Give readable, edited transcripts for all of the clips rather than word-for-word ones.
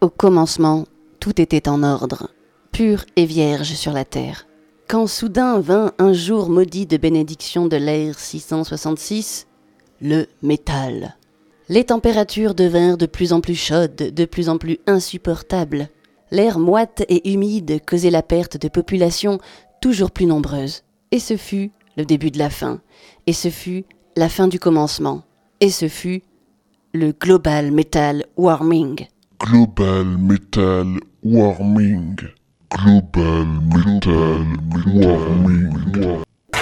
Au commencement, tout était en ordre, pur et vierge sur la terre. Quand soudain vint un jour maudit de bénédiction de l'ère 666, le métal. Les températures devinrent de plus en plus chaudes, de plus en plus insupportables. L'air moite et humide causait la perte de populations toujours plus nombreuses. Et ce fut le début de la fin. Et ce fut la fin du commencement. Et ce fut le Global Metal Warming. Global Metal Warming. Global Metal Warming.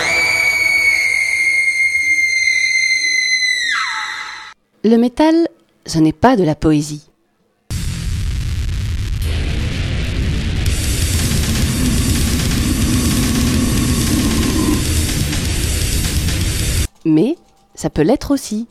Le métal, ce n'est pas de la poésie. Mais ça peut l'être aussi.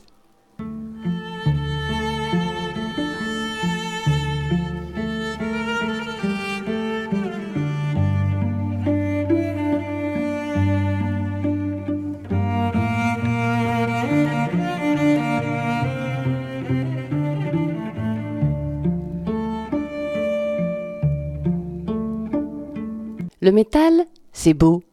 Le métal, c'est beau.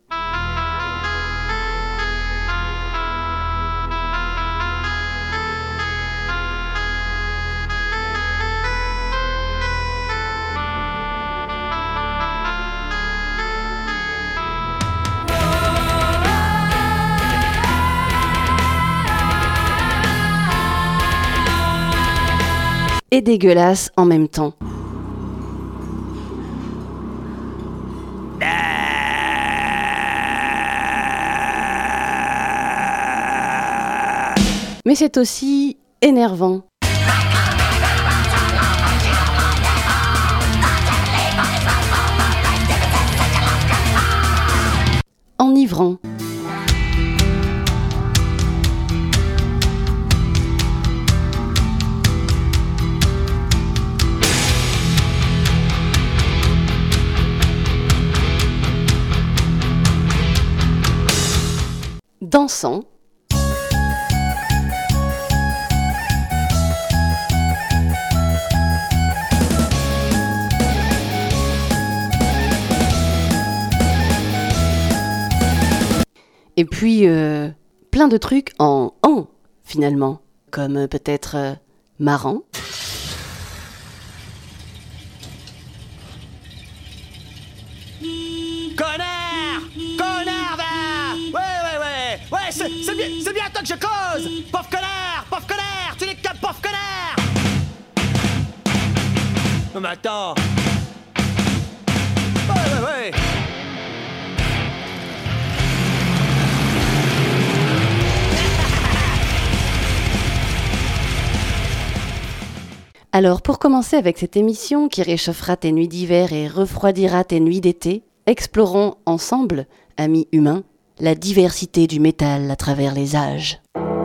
Et dégueulasse en même temps. Mais c'est aussi énervant. Enivrant. Dansant. Et puis, plein de trucs en finalement, comme peut-être marrant. Connard! Connard, va! Ouais, c'est bien toi que je cause! Pauvre connard! Tu n'es qu'un pauvre connard! Non mais attends! Ouais! Alors, pour commencer avec cette émission qui réchauffera tes nuits d'hiver et refroidira tes nuits d'été, explorons ensemble, amis humains, la diversité du métal à travers les âges.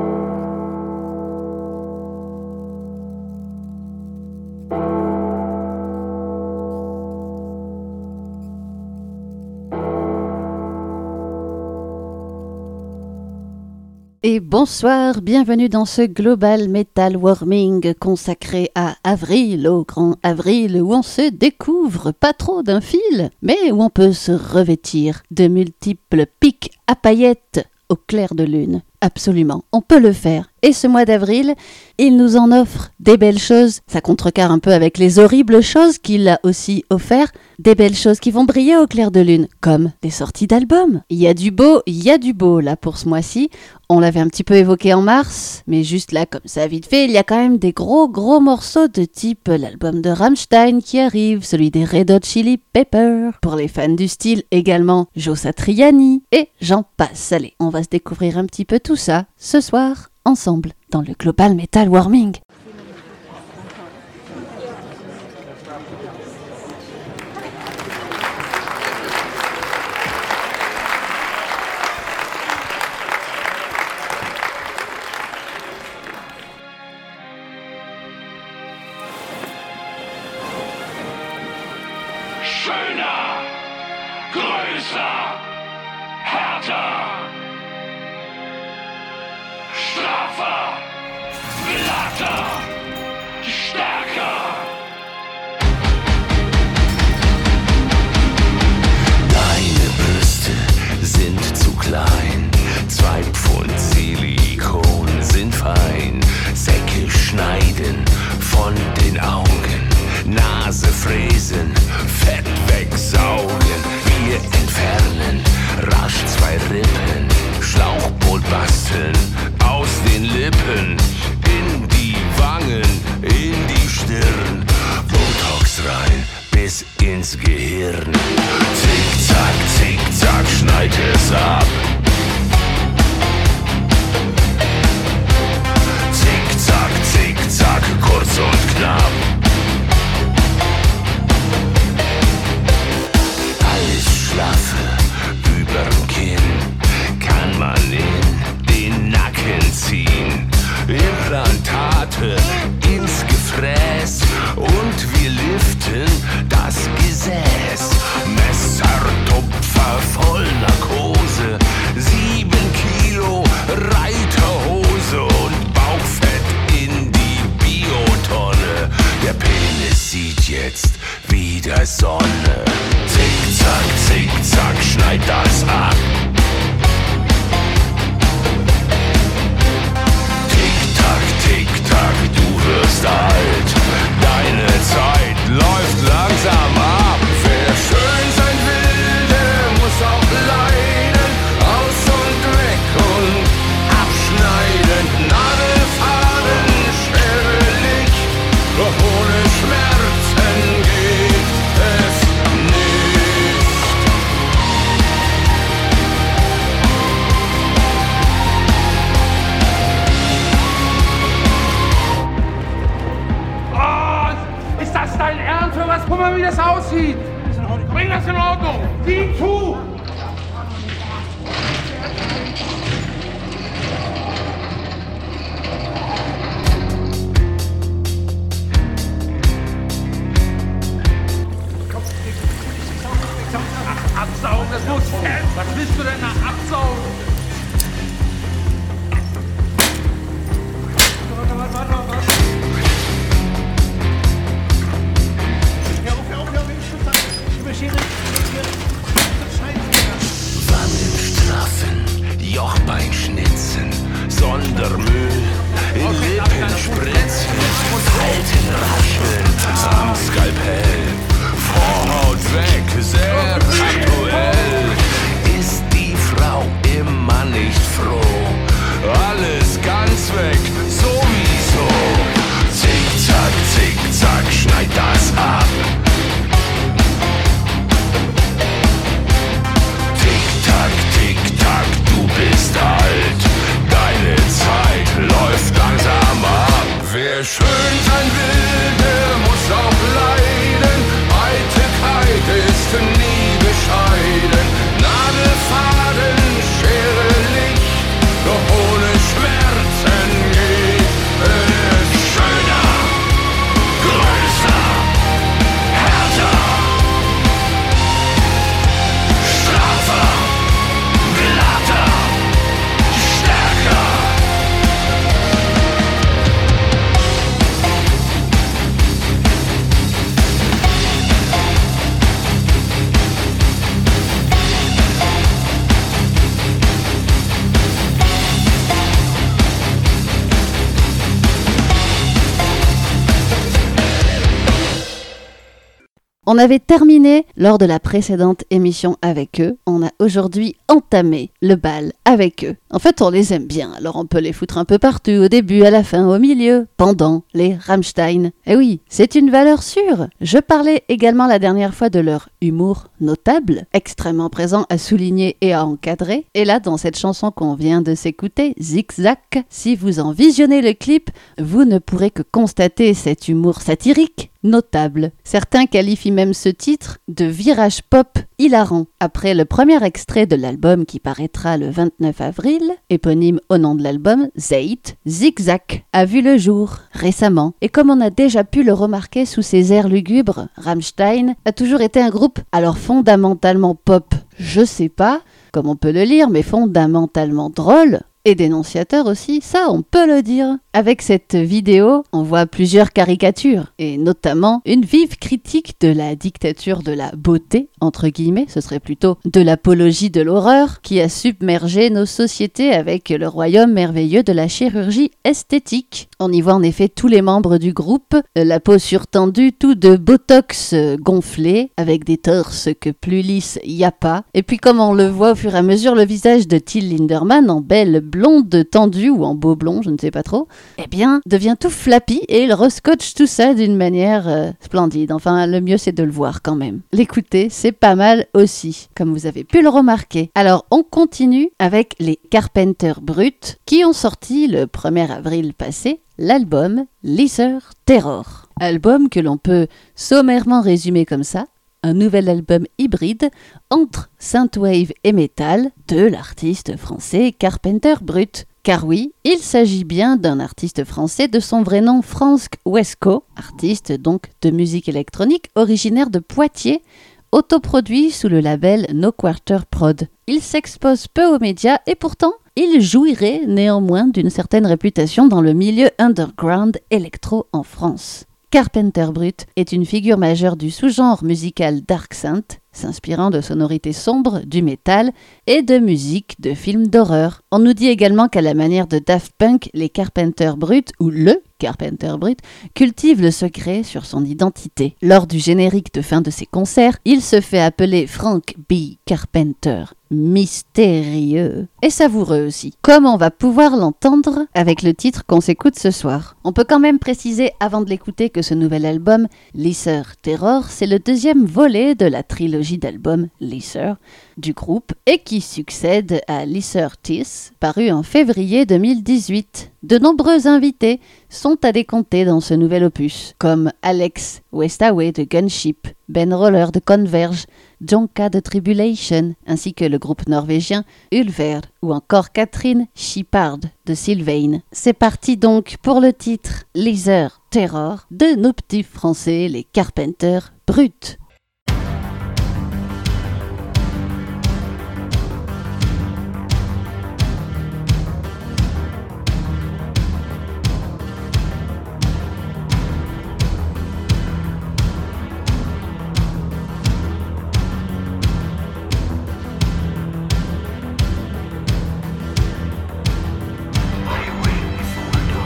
Et bonsoir, bienvenue dans ce Global Metal Warming consacré à avril, au grand avril, où on se découvre pas trop d'un fil, mais où on peut se revêtir de multiples pics à paillettes au clair de lune. Absolument, on peut le faire. Et ce mois d'avril, il nous en offre des belles choses. Ça contrecarre un peu avec les horribles choses qu'il a aussi offert. Des belles choses qui vont briller au clair de lune, comme des sorties d'albums. Il y a du beau là pour ce mois-ci. On l'avait un petit peu évoqué en mars, mais juste là, comme ça vite fait, il y a quand même des gros morceaux de type l'album de Rammstein qui arrive, celui des Red Hot Chili Peppers. Pour les fans du style, également Joe Satriani, et j'en passe. Allez, on va se découvrir un petit peu tout ça ce soir, ensemble, dans le Global Metal Warming. Schöner, größer, härter, straffer, glatter, stärker. sind zu klein. 2 Pfund Silikon sind fein. Säcke schneiden von den Augen. Nase fräsen, Fett wegsaugen. Wir entfernen rasch 2 Rippen. Schlauchboot basteln aus den Lippen. In die Wangen, in die Stirn. Botox rein bis ins Gehirn. Zick, zack, schneid es ab. Zick, zack, kurz und knapp. Alles Schlaffe überm Kinn kann man in den Nacken ziehen. Implantate ins Gefräß und wir liften das Gesäß. Messertupfer voll Narkose, 7 Kilo Reiterhose und Bauchfett in die Biotonne. Der Penis sieht jetzt wieder Sonne. Zick, zack, schneid das ab. Tick, tack, du wirst alt. Deine Zeit läuft langsam ab. Wer schön sein will, der muss auch leiden. Aus und weg und abschneiden. Nadelfaden, schwerlich, doch ohne Schmerzen geht es nicht. Ist das dein Ernst? Für was? Guck mal, wie das aussieht. Bring das in Ordnung. Sieh zu. Absaugen, das muss fest. Was willst du denn nach absaugen? Warte. Wangen straffen, Jochbein schnitzen, Sondermüll in Lippen spritzen, Falten rascheln am Skalpell, Vorhaut weg, sehr aktuell. Ist die Frau immer nicht froh? Alles ganz weg, sowieso. Zick, zack, schneid das ab. Tick, tack, du bist alt. Deine Zeit läuft langsam ab. Wer schön sein will, der muss auch leiden. Eitelkeit ist nie bescheiden. Nadelfaden, Schere, Licht, doch ohne Schmerzen geht es schöner, größer, härter, straffer, glatter, stärker. On avait terminé lors de la précédente émission avec eux, on a aujourd'hui entamé le bal avec eux. En fait, on les aime bien, alors on peut les foutre un peu partout, au début, à la fin, au milieu, pendant les Rammstein. Et oui, c'est une valeur sûre. Je parlais également la dernière fois de leur humour notable, extrêmement présent à souligner et à encadrer. Et là, dans cette chanson qu'on vient de s'écouter, Zigzag, si vous en visionnez le clip, vous ne pourrez que constater cet humour satirique notable. Certains qualifient même ce titre de virage pop hilarant. Après le premier extrait de l'album qui paraîtra le 29 avril, éponyme au nom de l'album, Zeit, Zigzag a vu le jour récemment. Et comme on a déjà pu le remarquer sous ses airs lugubres, Rammstein a toujours été un groupe alors fondamentalement pop, je sais pas, comme on peut le lire, mais fondamentalement drôle, Et dénonciateur aussi, ça on peut le dire. Avec cette vidéo, on voit plusieurs caricatures, et notamment une vive critique de la dictature de la beauté, entre guillemets, ce serait plutôt de l'apologie de l'horreur, qui a submergé nos sociétés avec le royaume merveilleux de la chirurgie esthétique. On y voit en effet tous les membres du groupe, la peau surtendue, tout de botox gonflé, avec des torses que plus lisses y a pas. Et puis comme on le voit au fur et à mesure, le visage de Till Lindemann en belle blonde tendue ou en beau blond, je ne sais pas trop, eh bien, devient tout flappy et il rescotche tout ça d'une manière splendide. Enfin, le mieux c'est de le voir quand même. L'écouter, c'est pas mal aussi, comme vous avez pu le remarquer. Alors, on continue avec les Carpenter Brut qui ont sorti le 1er avril passé l'album Lesser Terror. Album que l'on peut sommairement résumer comme ça. Un nouvel album hybride entre synthwave et metal de l'artiste français Carpenter Brut. Car oui, il s'agit bien d'un artiste français de son vrai nom Franck Wesco, artiste donc de musique électronique originaire de Poitiers, autoproduit sous le label No Quarter Prod. Il s'expose peu aux médias et pourtant, il jouirait néanmoins d'une certaine réputation dans le milieu underground électro en France. Carpenter Brut est une figure majeure du sous-genre musical Dark Synth, s'inspirant de sonorités sombres, du métal et de musique de films d'horreur. On nous dit également qu'à la manière de Daft Punk, les Carpenter Brut, ou le Carpenter Brut, cultive le secret sur son identité. Lors du générique de fin de ses concerts, il se fait appeler Frank B. Carpenter. Mystérieux et savoureux aussi, comme on va pouvoir l'entendre avec le titre qu'on s'écoute ce soir. On peut quand même préciser avant de l'écouter que ce nouvel album, Lesser Terror, c'est le deuxième volet de la trilogie d'albums Lesser du groupe et qui succède à Lesser Teeth, paru en février 2018. De nombreux invités sont à décompter dans ce nouvel opus, comme Alex Westaway de Gunship, Ben Roller de Converge, Jonka de Tribulation, ainsi que le groupe norvégien Ulver, ou encore Catherine Shippard de Sylvain. C'est parti donc pour le titre Lesser Terror de nos petits français, les Carpenter Brut.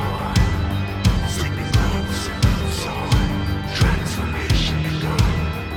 Transformation gone.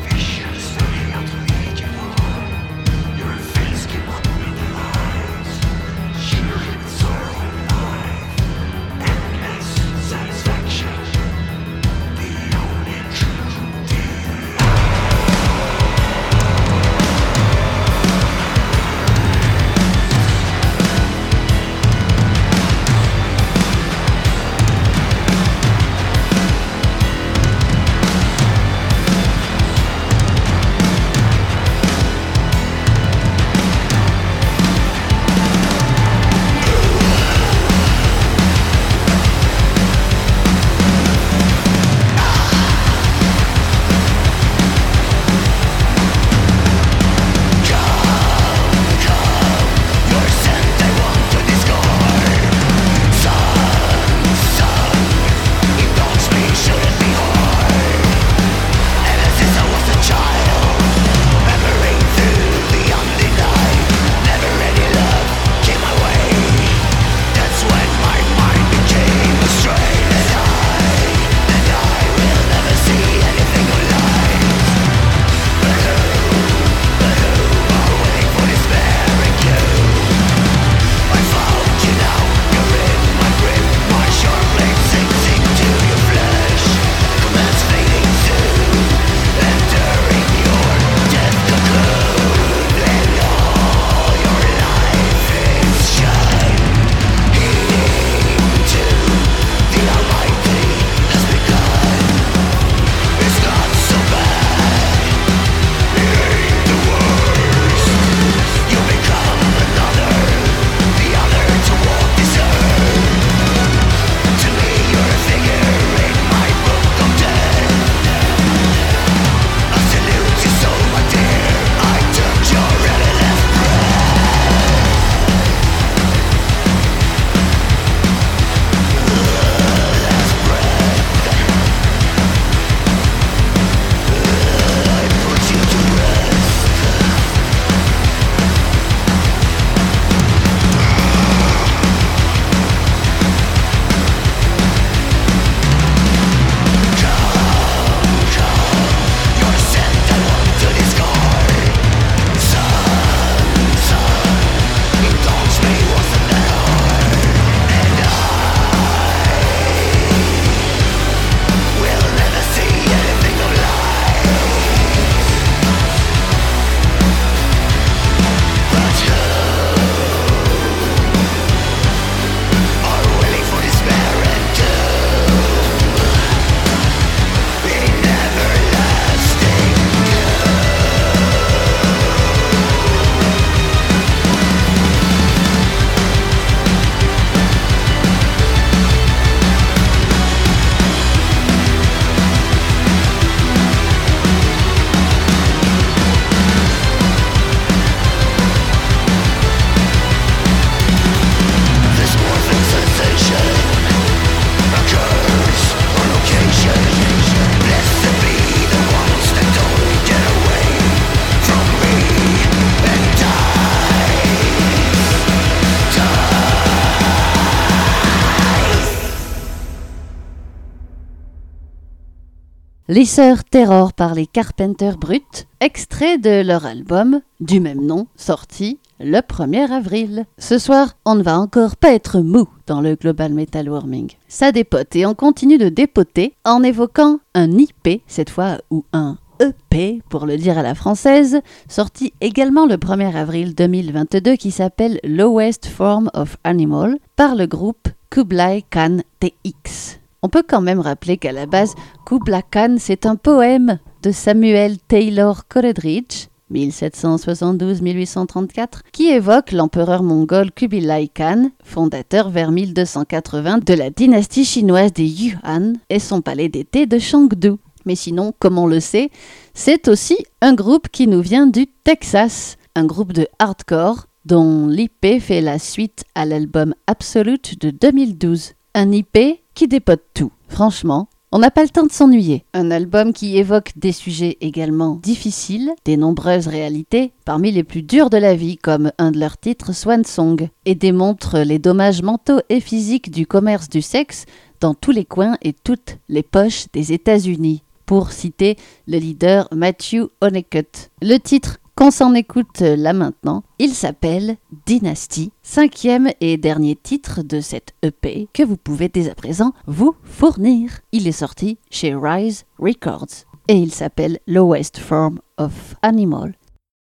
les sœurs Terror par les Carpenters Brut, extrait de leur album du même nom, sorti le 1er avril. Ce soir, on ne va encore pas être mou dans le Global Metal Warming. Ça dépote et on continue de dépoter en évoquant un IP, cette fois, ou un EP, pour le dire à la française, sorti également le 1er avril 2022 qui s'appelle Lowest Form of Animal par le groupe Kublai Khan TX. On peut quand même rappeler qu'à la base, Kublai Khan, c'est un poème de Samuel Taylor Coleridge, 1772-1834, qui évoque l'empereur mongol Kublai Khan, fondateur vers 1280 de la dynastie chinoise des Yuan et son palais d'été de Chengdu. Mais sinon, comme on le sait, c'est aussi un groupe qui nous vient du Texas, un groupe de hardcore dont l'IP fait la suite à l'album Absolute de 2012. Un IP qui dépote tout. Franchement, on n'a pas le temps de s'ennuyer. Un album qui évoque des sujets également difficiles, des nombreuses réalités, parmi les plus dures de la vie, comme un de leurs titres, Swan Song, et démontre les dommages mentaux et physiques du commerce du sexe dans tous les coins et toutes les poches des États-Unis, pour citer le leader Matthew Honeycutt. Le titre qu'on s'en écoute là maintenant, il s'appelle Dynasty, 5e et dernier titre de cette EP que vous pouvez dès à présent vous fournir. Il est sorti chez Rise Records et il s'appelle Lowest Form of Animal.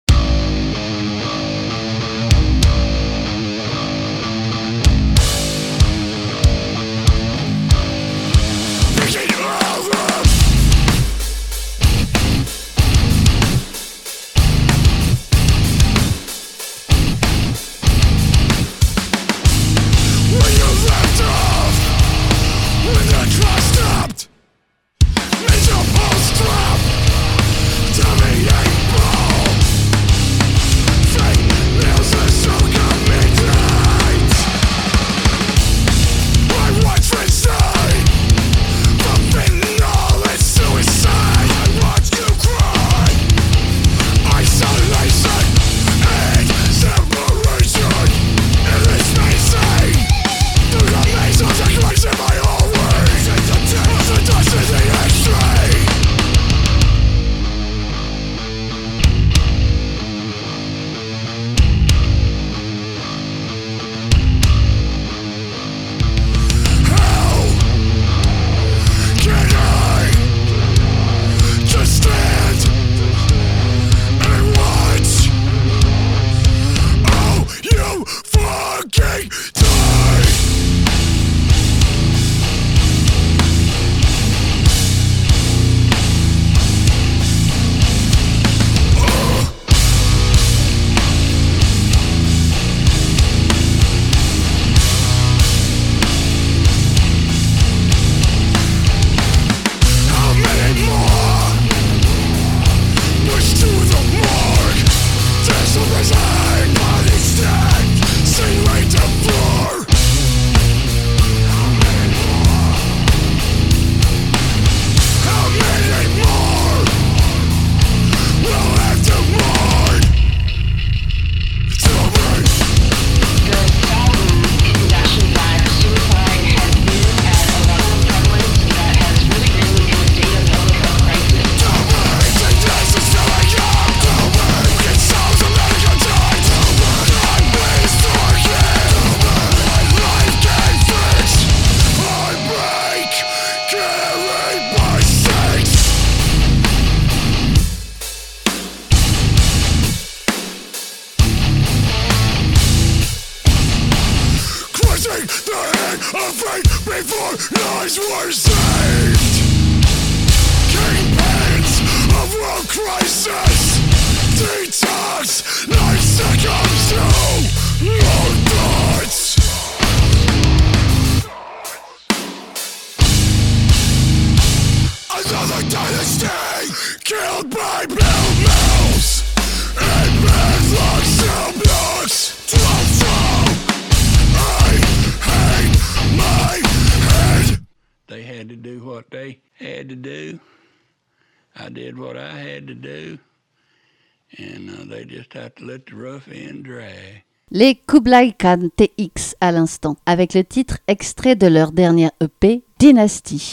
Les Kublai Khan TX à l'instant, avec le titre extrait de leur dernière EP, Dynasty.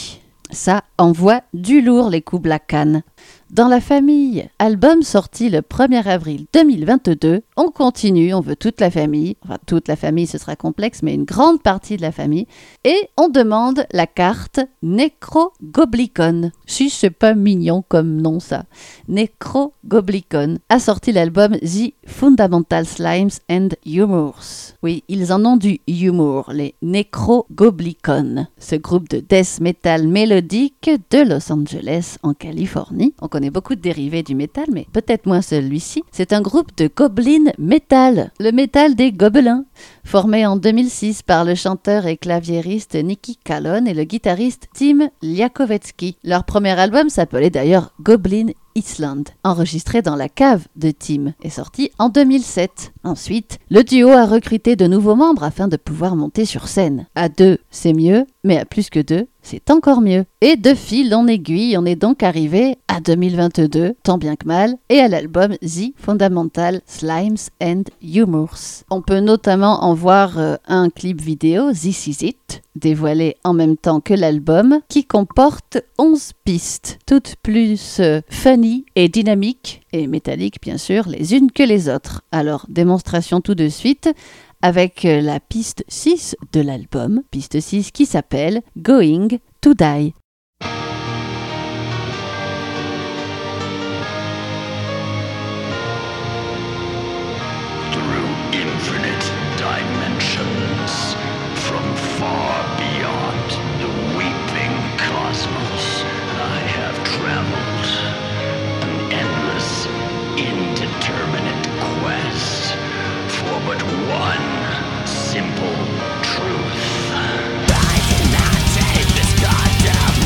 Ça envoie du lourd les Kubla Khan. Dans la famille, album sorti le 1er avril 2022, on continue, on veut toute la famille, enfin toute la famille ce sera complexe, mais une grande partie de la famille, et on demande la carte Necrogoblikon. Si c'est pas mignon comme nom ça. Necrogoblikon a sorti l'album The Fundamental Slimes and Humors. Oui, ils en ont du humour, les Necrogoblikon, ce groupe de death metal mélodique de Los Angeles en Californie. On connaît beaucoup de dérivés du métal, mais peut-être moins celui-ci. C'est un groupe de goblin metal, le métal des gobelins, formé en 2006 par le chanteur et claviériste Nicky Callon et le guitariste Tim Liakovetsky. Leur premier album s'appelait d'ailleurs Goblin Island, enregistré dans la cave de Tim, est sorti en 2007. Ensuite, le duo a recruté de nouveaux membres afin de pouvoir monter sur scène. À 2, c'est mieux, mais à plus que 2, c'est encore mieux. Et de fil en aiguille, on est donc arrivé à 2022, tant bien que mal, et à l'album The Fundamental Slimes and Humors. On peut notamment en voir un clip vidéo, This Is It, dévoilé en même temps que l'album, qui comporte 11 pistes, toutes plus funny et dynamiques, et métalliques bien sûr, les unes que les autres. Alors, démonstration tout de suite, avec la piste 6 de l'album, piste 6 qui s'appelle Going to Die. Through infinite dimensions, from far beyond the weeping cosmos, I have traveled. An endless, indeterminate quest for but one simple truth. I cannot take this goddamn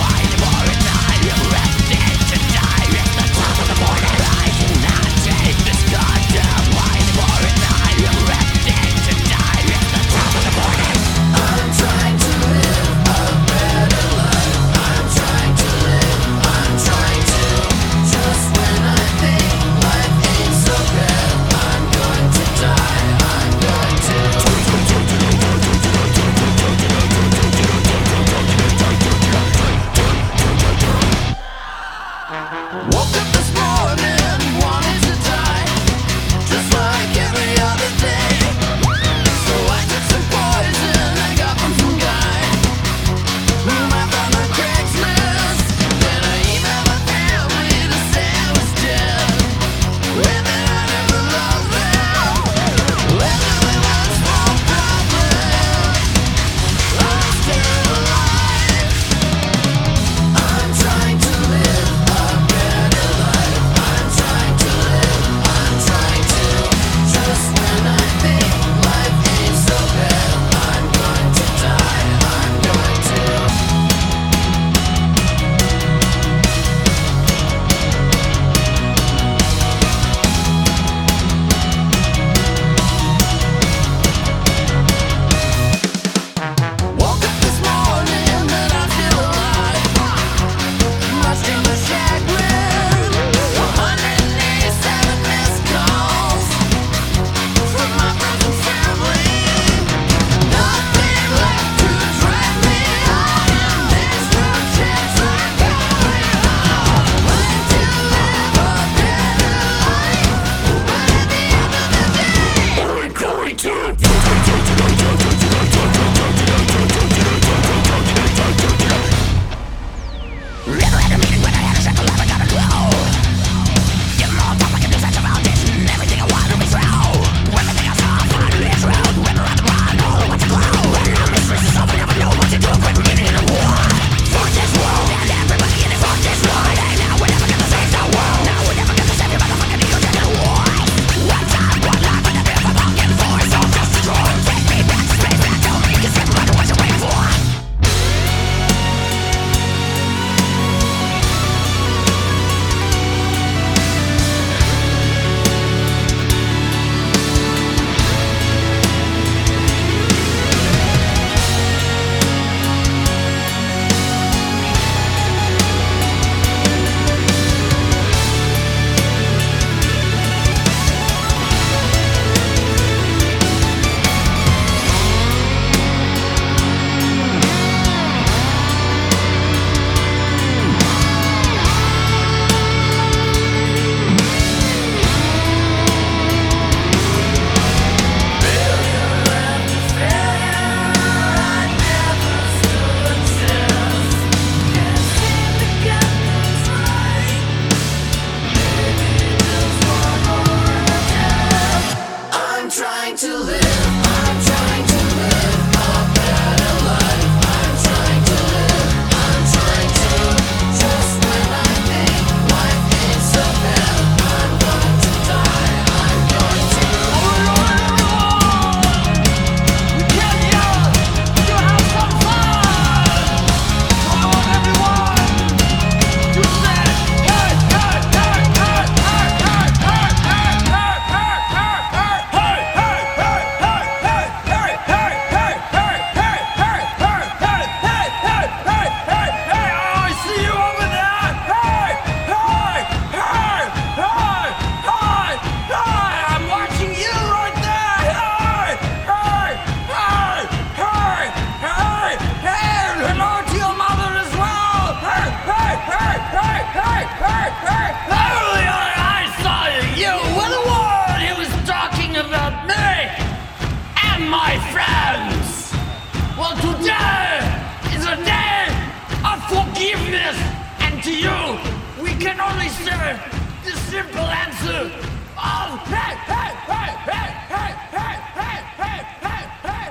today is a day of forgiveness. And to you, we can only say the simple answer of hey, hey, hey, hey, hey, hey, hey, hey, hey, hey,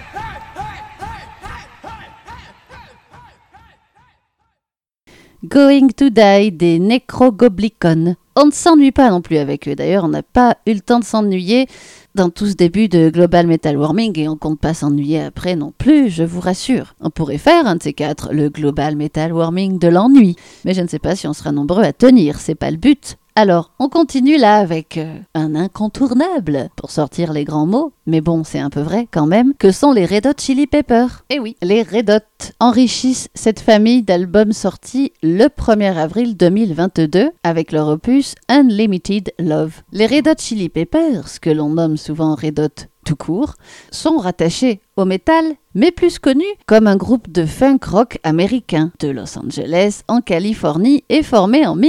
Going to Die des Necrogoblicon. On ne s'ennuie pas non plus avec eux. D'ailleurs, on n'a pas eu le temps de s'ennuyer dans tout ce début de Global Metal Warming et on compte pas s'ennuyer après non plus, je vous rassure. On pourrait faire un de ces quatre, le Global Metal Warming de l'ennui. Mais je ne sais pas si on sera nombreux à tenir, c'est pas le but. Alors, on continue là avec un incontournable, pour sortir les grands mots, mais bon, c'est un peu vrai quand même, que sont les Red Hot Chili Peppers. Eh oui, les Red Hot enrichissent cette famille d'albums sortis le 1er avril 2022 avec leur opus Unlimited Love. Les Red Hot Chili Peppers, que l'on nomme souvent Red Hot tout court, sont rattachés au métal, mais plus connus comme un groupe de funk rock américain de Los Angeles en Californie et formé en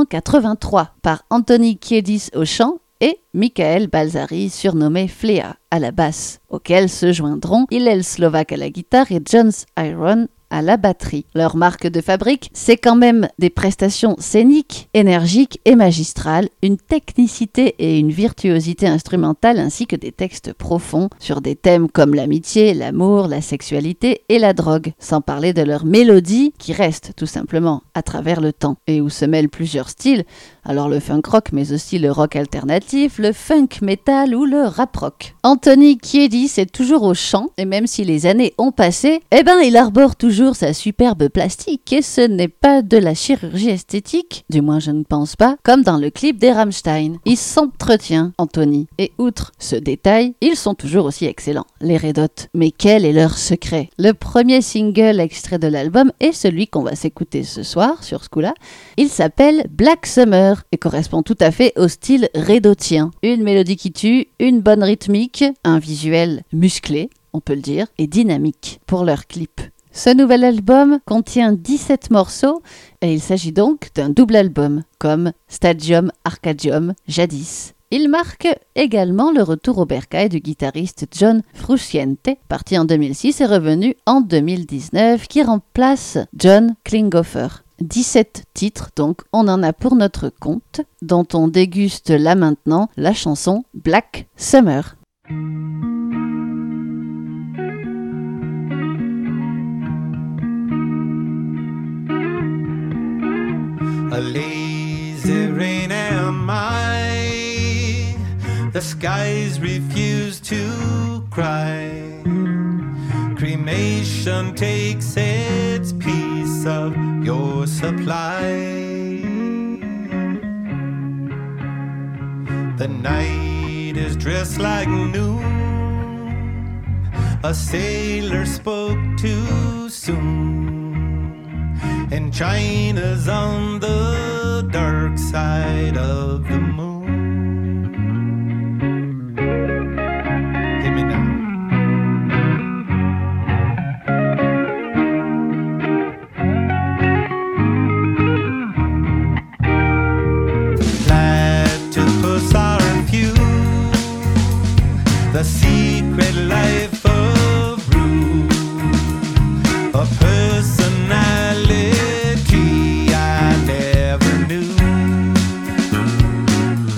1983 par Anthony Kiedis au chant et Michael Balzari, surnommé Flea, à la basse, auxquels se joindront Hillel Slovak à la guitare et John Iron à la batterie. Leur marque de fabrique, c'est quand même des prestations scéniques, énergiques et magistrales, une technicité et une virtuosité instrumentale ainsi que des textes profonds sur des thèmes comme l'amitié, l'amour, la sexualité et la drogue, sans parler de leur mélodie qui reste tout simplement à travers le temps et où se mêlent plusieurs styles, alors le funk rock mais aussi le rock alternatif, le funk metal ou le rap rock. Anthony Kiedis est toujours au chant et même si les années ont passé, il arbore toujours sa superbe plastique et ce n'est pas de la chirurgie esthétique, du moins je ne pense pas, comme dans le clip des Rammstein. Il s'entretient, Anthony, et outre ce détail, ils sont toujours aussi excellents, les Red Hot. Mais quel est leur secret? Le premier single extrait de l'album est celui qu'on va s'écouter ce soir sur ce coup-là. Il s'appelle Black Summer et correspond tout à fait au style Red Hotien. Une mélodie qui tue, une bonne rythmique, un visuel musclé, on peut le dire, et dynamique pour leur clip. Ce nouvel album contient 17 morceaux et il s'agit donc d'un double album, comme Stadium Arcadium jadis. Il marque également le retour au bercail du guitariste John Frusciante, parti en 2006 et revenu en 2019, qui remplace John Klinghoffer. 17 titres, donc on en a pour notre compte, dont on déguste là maintenant la chanson Black Summer. A lazy rain am I, the skies refuse to cry. Cremation takes its piece of your supply. The night is dressed like noon, a sailor spoke too soon, and China's on the dark side of the moon. Hit me now. Platypus are few, the secret life of Rue, a personality I never knew.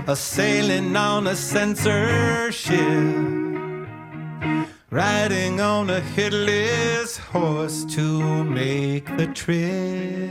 sailing on a censorship, riding on a headless horse to make the trip.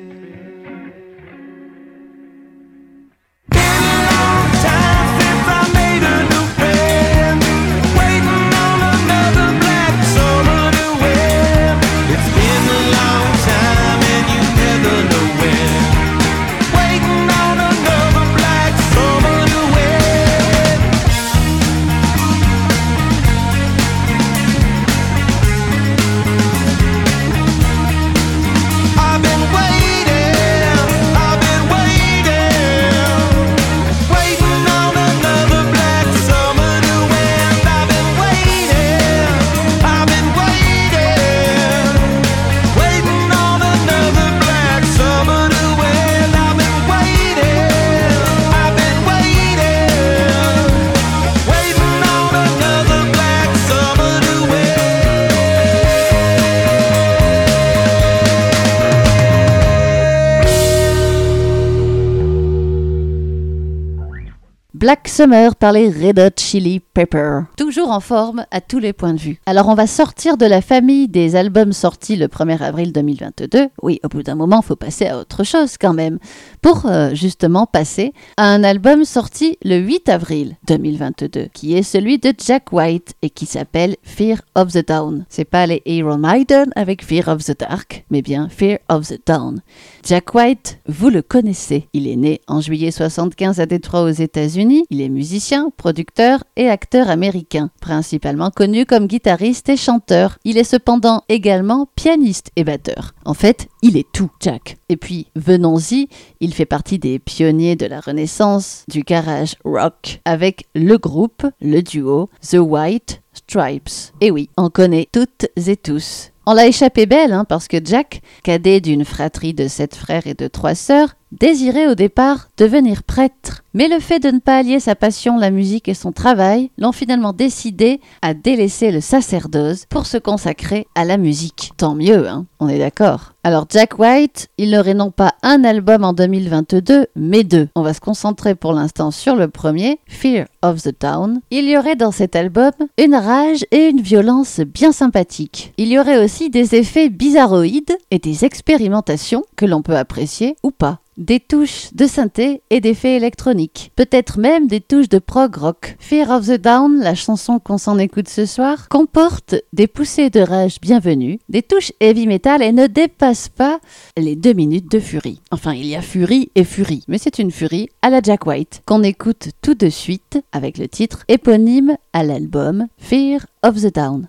Black Summer par les Red Hot Chili Peppers. Toujours en forme à tous les points de vue. Alors on va sortir de la famille des albums sortis le 1er avril 2022. Oui, au bout d'un moment, il faut passer à autre chose quand même. Pour justement passer à un album sorti le 8 avril 2022, qui est celui de Jack White et qui s'appelle Fear of the Dawn. C'est pas les Iron Maiden avec Fear of the Dark, mais bien Fear of the Dawn. Jack White, vous le connaissez. Il est né en juillet 75 à Détroit aux États-Unis. Il est musicien, producteur et acteur américain, principalement connu comme guitariste et chanteur. Il est cependant également pianiste et batteur. En fait, il est tout, Jack. Et puis, venons-y, il fait partie des pionniers de la renaissance du garage rock avec le groupe, le duo The White Stripes. Et oui, on connaît toutes et tous. On l'a échappé belle, parce que Jack, cadet d'une fratrie de 7 frères et de 3 sœurs, désirait au départ devenir prêtre. Mais le fait de ne pas allier sa passion, la musique et son travail, l'ont finalement décidé à délaisser le sacerdoce pour se consacrer à la musique. Tant mieux, on est d'accord. Alors Jack White, il n'aurait non pas un album en 2022, mais 2. On va se concentrer pour l'instant sur le premier, Fear of the Dawn. Il y aurait dans cet album une rage et une violence bien sympathiques. Il y aurait aussi des effets bizarroïdes et des expérimentations que l'on peut apprécier ou pas. Des touches de synthé et d'effets électroniques. Peut-être même des touches de prog rock. Fear of the Dawn, la chanson qu'on s'en écoute ce soir, comporte des poussées de rage bienvenues, des touches heavy metal et ne dépasse pas les 2 minutes de furie. Enfin, il y a furie et furie, mais c'est une furie à la Jack White, qu'on écoute tout de suite avec le titre éponyme à l'album Fear of the Dawn.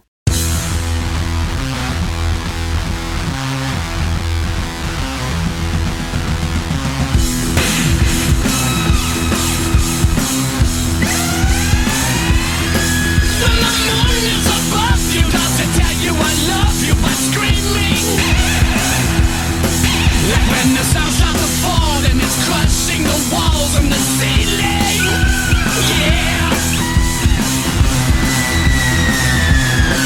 When the sound starts to fall and it's crushing the walls and the ceiling, yeah.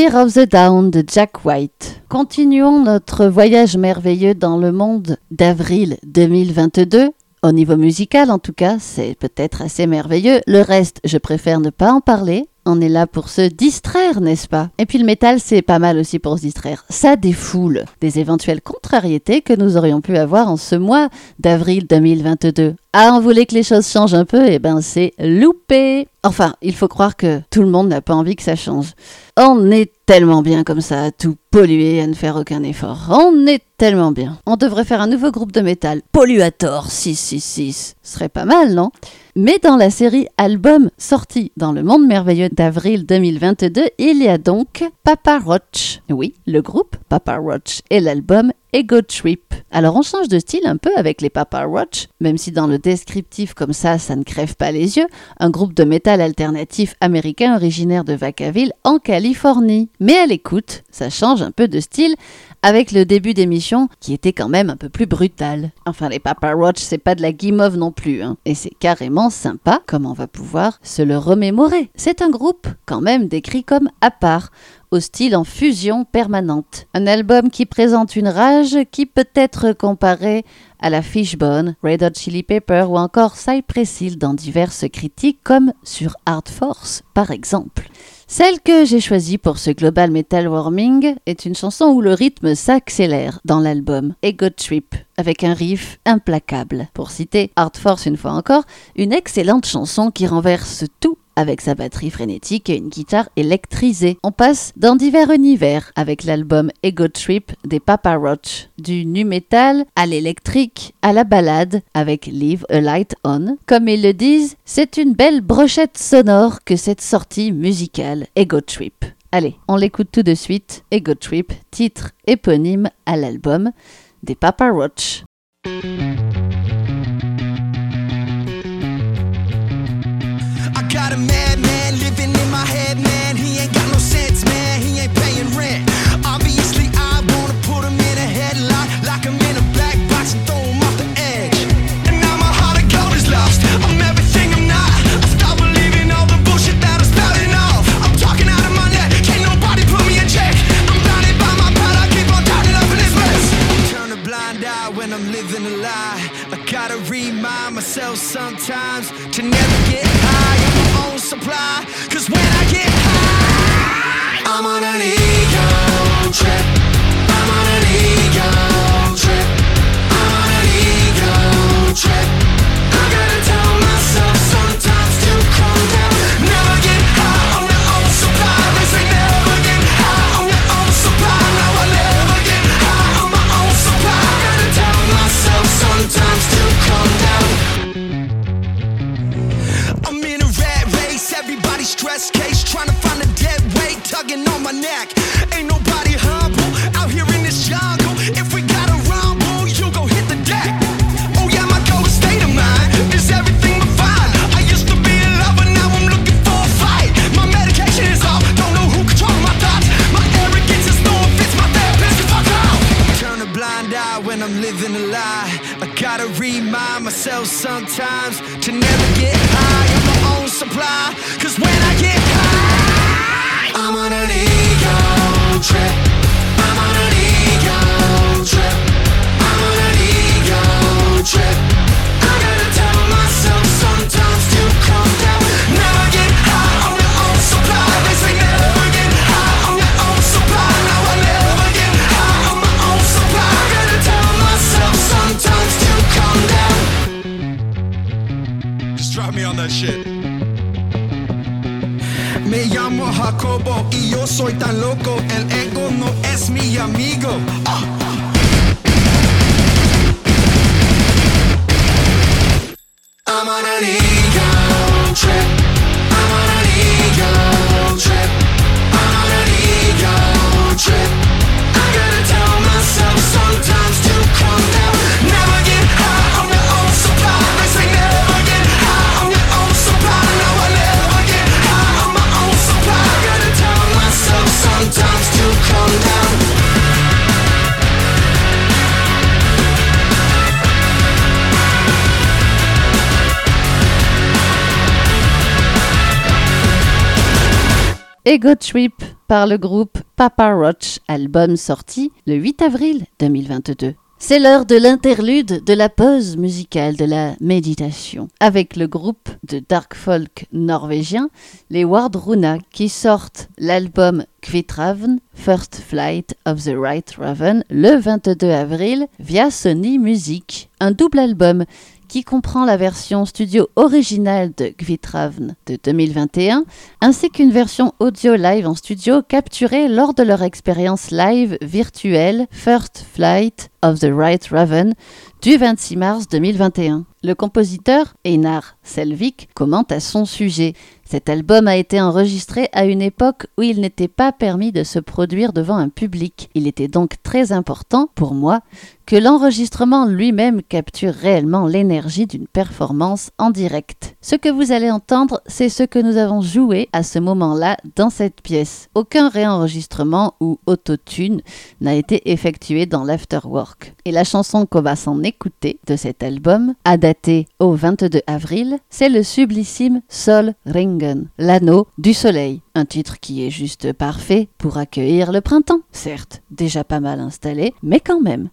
Fear of the Down de Jack White. Continuons notre voyage merveilleux dans le monde d'avril 2022. Au niveau musical, en tout cas, c'est peut-être assez merveilleux. Le reste, je préfère ne pas en parler. On est là pour se distraire, n'est-ce pas? Et puis le métal, c'est pas mal aussi pour se distraire. Ça défoule des éventuelles contrariétés que nous aurions pu avoir en ce mois d'avril 2022. Ah, on voulait que les choses changent un peu? Eh ben, c'est loupé. Enfin, il faut croire que tout le monde n'a pas envie que ça change. On est tellement bien comme ça, à tout polluer, à ne faire aucun effort. On est tellement bien. On devrait faire un nouveau groupe de métal. Polluator 666. Ce serait pas mal, non? Mais dans la série albums sortis dans le monde merveilleux d'avril 2022, il y a donc Papa Roach. Oui, le groupe Papa Roach et l'album Ego Trip. Alors on change de style un peu avec les Papa Roach, même si dans le descriptif comme ça ne crève pas les yeux, un groupe de métal alternatif américain originaire de Vacaville en Californie. Mais à l'écoute, ça change un peu de style avec le début d'émission qui était quand même un peu plus brutal. Enfin, les Papa Roach, c'est pas de la guimauve non plus, hein. Et c'est carrément sympa, comme on va pouvoir se le remémorer. C'est un groupe quand même décrit comme à part, au style en fusion permanente. Un album qui présente une rage qui peut être comparée à la Fishbone, Red Hot Chili Pepper ou encore Cypress Hill dans diverses critiques comme sur Hard Force par exemple. Celle que j'ai choisie pour ce Global Metal Warming est une chanson où le rythme s'accélère dans l'album Ego Trip, avec un riff implacable. Pour citer Hard Force une fois encore, une excellente chanson qui renverse tout avec sa batterie frénétique et une guitare électrisée. On passe dans divers univers avec l'album Ego Trip des Papa Roach, du nu metal à l'électrique, à la ballade avec Leave a Light On. Comme ils le disent, c'est une belle brochette sonore que cette sortie musicale Ego Trip. Allez, on l'écoute tout de suite. Ego Trip, titre éponyme à l'album des Papa Roach. Got a madman living in my head, man. He ain't got no sense, man. He ain't paying rent. Obviously, I wanna put him in a headlock, lock him in a black box and throw him off the edge. And now my heart of gold is lost. I'm everything I'm not. I stop believing all the bullshit that I'm spouting off. I'm talking out of my neck. Can't nobody put me in check. I'm blinded by my pride. I keep on turning up in this mess. Turn a blind eye when I'm living a lie. I gotta remind myself sometimes to never get high on my own supply. Cause when I get high, I'm on an ego trip. I'm on an ego trip. I'm on an ego trip. I gotta tell myself sometimes to calm down. Never get high on your own supply. They say never get high on your own supply. Now I never get high on my own supply. I gotta tell myself sometimes to calm down. I'm in a rat race, everybody stress case, trying to find a dead weight, tugging on my neck. Ain't nobody humble out here in this jungle. If we gotta rumble, you go hit the deck. Oh yeah, my goal is state of mind is everything but fine. I used to be a lover, now I'm looking for a fight. My medication is off, don't know who controls my thoughts. My arrogance is throwing fits, my therapist is fuck off. Turn a blind eye when I'm living a lie. I gotta remind myself sometimes to never get high on my own supply. Cause when I get high, I'm on an ego trip. I'm on an ego trip. I'm on an ego trip. I gotta tell myself sometimes to calm down. Never get high on your own supply. They say never get high on your own supply. Now I never get high on my own supply. I gotta tell myself sometimes to calm down. Just drop me on that shit. Me llamo Jacobo y yo soy tan loco. El ego no es mi amigo. I'm on an ego trip. I'm on an ego trip. I'm on an ego trip. I gotta tell myself sometimes to calm down. Never get high on your own supply. They say never get high on your own supply. Now I never get high on my own supply. I gotta tell myself sometimes to calm down. Ego Trip par le groupe Papa Roach, album sorti le 8 avril 2022. C'est l'heure de l'interlude, de la pause musicale, de la méditation, avec le groupe de dark folk norvégien, les Wardruna, qui sortent l'album Kvitravn, First Flight of the White Raven, le 22 avril via Sony Music. Un double album qui comprend la version studio originale de Kvitravn de 2021, ainsi qu'une version audio live en studio capturée lors de leur expérience live virtuelle First Flight of the White Raven du 26 mars 2021. Le compositeur, Einar Selvik, commente à son sujet. Cet album a été enregistré à une époque où il n'était pas permis de se produire devant un public. Il était donc très important, pour moi, que l'enregistrement lui-même capture réellement l'énergie d'une performance en direct. Ce que vous allez entendre, c'est ce que nous avons joué à ce moment-là dans cette pièce. Aucun réenregistrement ou autotune n'a été effectué dans l'afterwork. Et la chanson qu'on va s'en écouter de cet album, a daté au 22 avril, c'est le sublissime Sol Ringen, l'anneau du soleil. Un titre qui est juste parfait pour accueillir le printemps. Certes, déjà pas mal installé, mais quand même.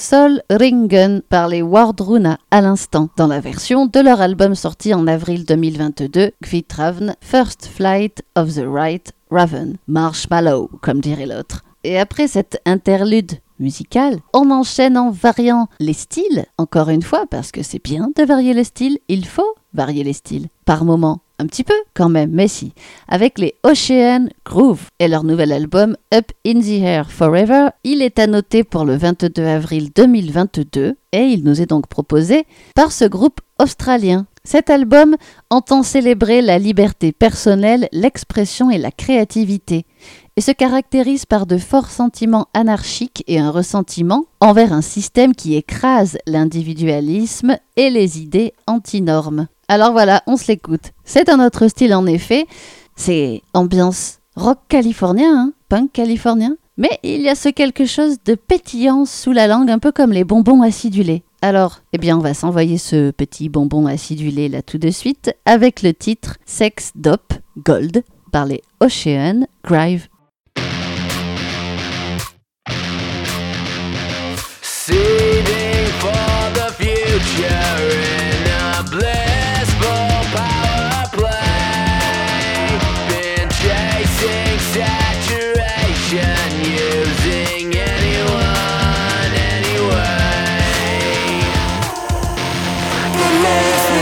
Sol Ringen par les Wardruna à l'instant, dans la version de leur album sorti en avril 2022, Gvitravn, First Flight of the Right Raven, Marshmallow, comme dirait l'autre. Et après cette interlude musicale, on enchaîne en variant les styles, encore une fois, parce que c'est bien de varier les styles, il faut varier les styles, par moment. Un petit peu quand même, mais si, avec les Ocean Groove et leur nouvel album Up in the Air Forever. Il est annoté pour le 22 avril 2022 et il nous est donc proposé par ce groupe australien. Cet album entend célébrer la liberté personnelle, l'expression et la créativité et se caractérise par de forts sentiments anarchiques et un ressentiment envers un système qui écrase l'individualisme et les idées antinormes. Alors voilà, on se l'écoute. C'est un autre style en effet, c'est ambiance rock californien, punk californien, mais il y a ce quelque chose de pétillant sous la langue, un peu comme les bonbons acidulés. Alors, on va s'envoyer ce petit bonbon acidulé là tout de suite avec le titre Sex Dop Gold par les Ocean Groove. Seeding for the future in a blissful power play. Been chasing saturation, using anyone, anyway. It makes me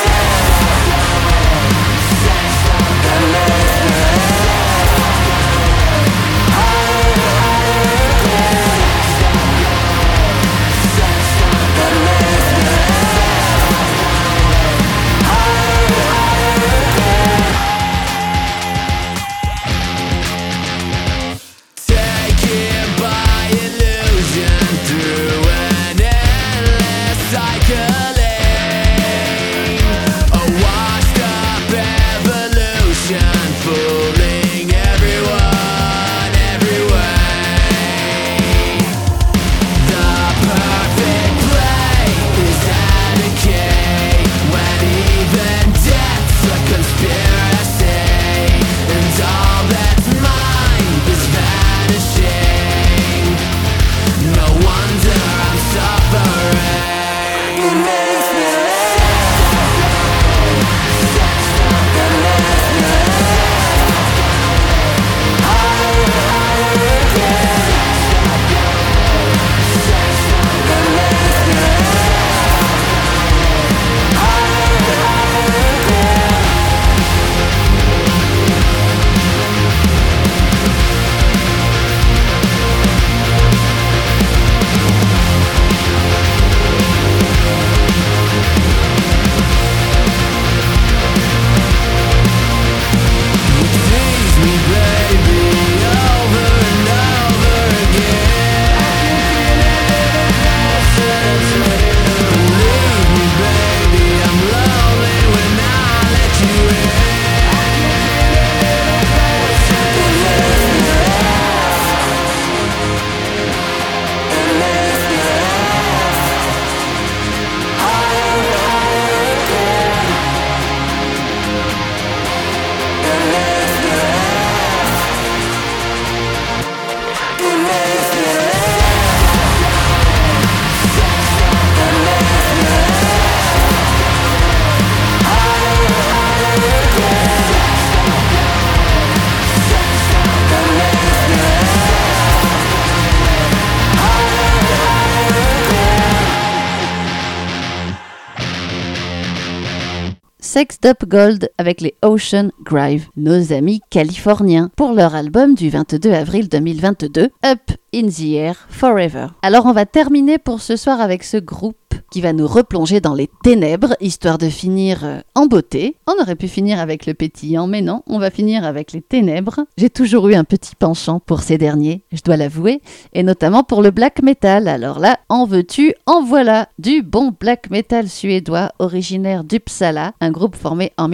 Sexed Up Gold avec les Ocean Groove, nos amis californiens, pour leur album du 22 avril 2022, Up in the Air Forever. Alors on va terminer pour ce soir avec ce groupe qui va nous replonger dans les ténèbres, histoire de finir en beauté. On aurait pu finir avec le pétillant, mais non, on va finir avec les ténèbres. J'ai toujours eu un petit penchant pour ces derniers, je dois l'avouer, et notamment pour le black metal. Alors là, en veux-tu, en voilà, du bon black metal suédois originaire d'Uppsala, un groupe formé en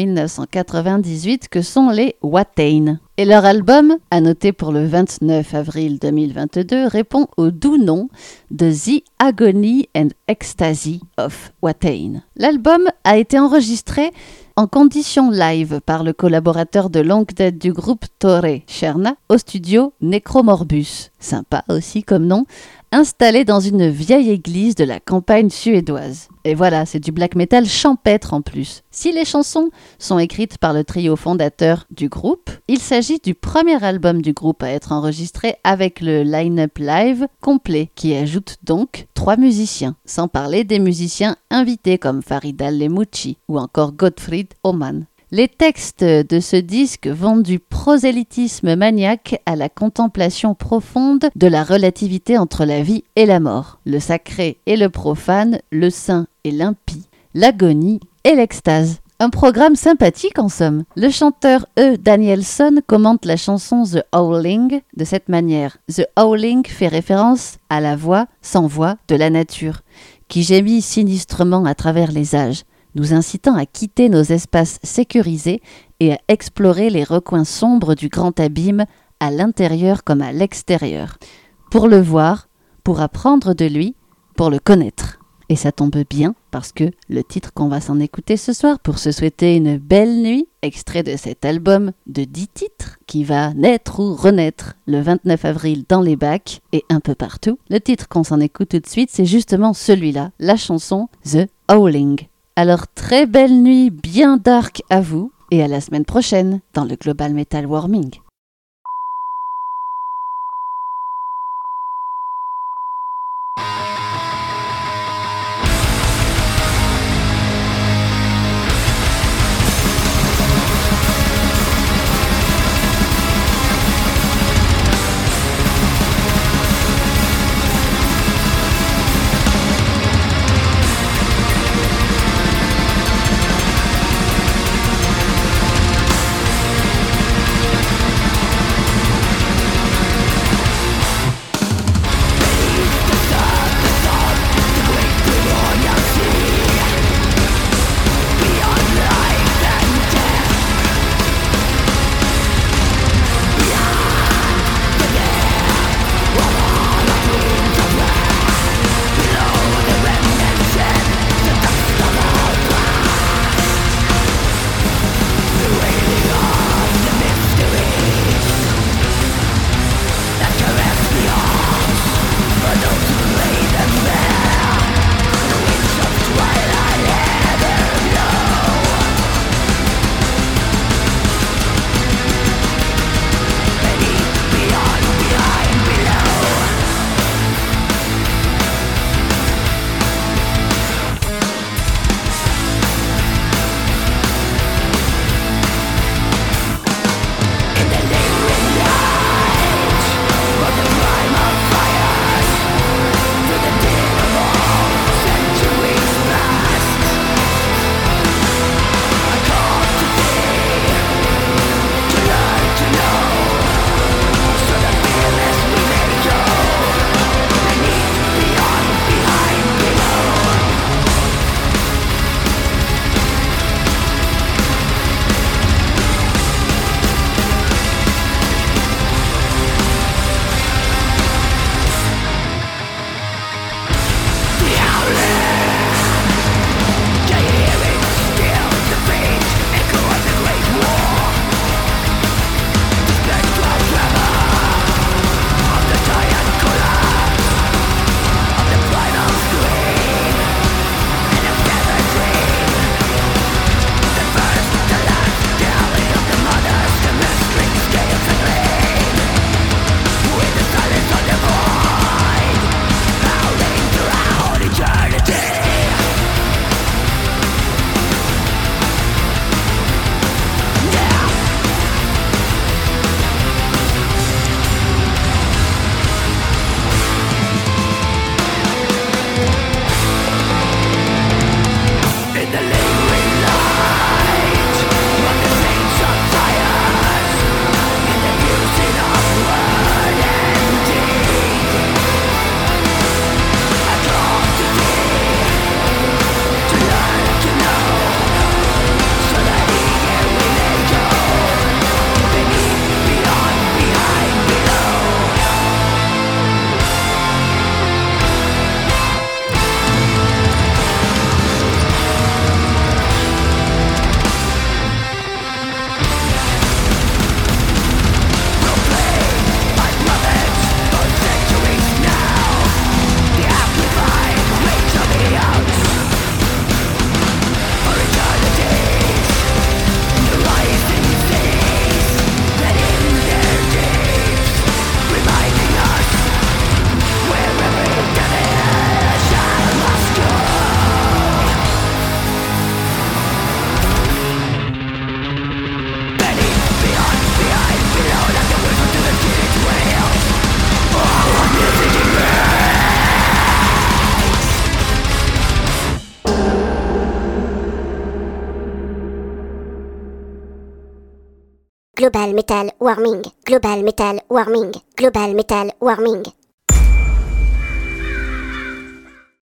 1998 que sont les Watain. Et leur album, annoté pour le 29 avril 2022, répond au doux nom de The Agony and Ecstasy of Watain. L'album a été enregistré en condition live par le collaborateur de longue date du groupe Tore Cherna au studio Necromorbus, sympa aussi comme nom, installé dans une vieille église de la campagne suédoise. Et voilà, c'est du black metal champêtre en plus. Si les chansons sont écrites par le trio fondateur du groupe, il s'agit du premier album du groupe à être enregistré avec le line-up live complet, qui ajoute donc 3 musiciens, sans parler des musiciens invités comme Farida Lemucci ou encore Gottfried Oman. Les textes de ce disque vont du prosélytisme maniaque à la contemplation profonde de la relativité entre la vie et la mort, le sacré et le profane, le saint et l'impie, l'agonie et l'extase. Un programme sympathique en somme. Le chanteur Danielson commente la chanson The Howling de cette manière. The Howling fait référence à la voix sans voix de la nature, qui gémit sinistrement à travers les âges, nous incitant à quitter nos espaces sécurisés et à explorer les recoins sombres du grand abîme, à l'intérieur comme à l'extérieur, pour le voir, pour apprendre de lui, pour le connaître. Et ça tombe bien, parce que le titre qu'on va s'en écouter ce soir, pour se souhaiter une belle nuit, extrait de cet album de 10 titres, qui va naître ou renaître le 29 avril dans les bacs et un peu partout. Le titre qu'on s'en écoute tout de suite, c'est justement celui-là, la chanson The Howling. Alors très belle nuit bien dark à vous et à la semaine prochaine dans le Global Metal Warming. Global Metal Warming. Global Metal Warming. Global Metal Warming.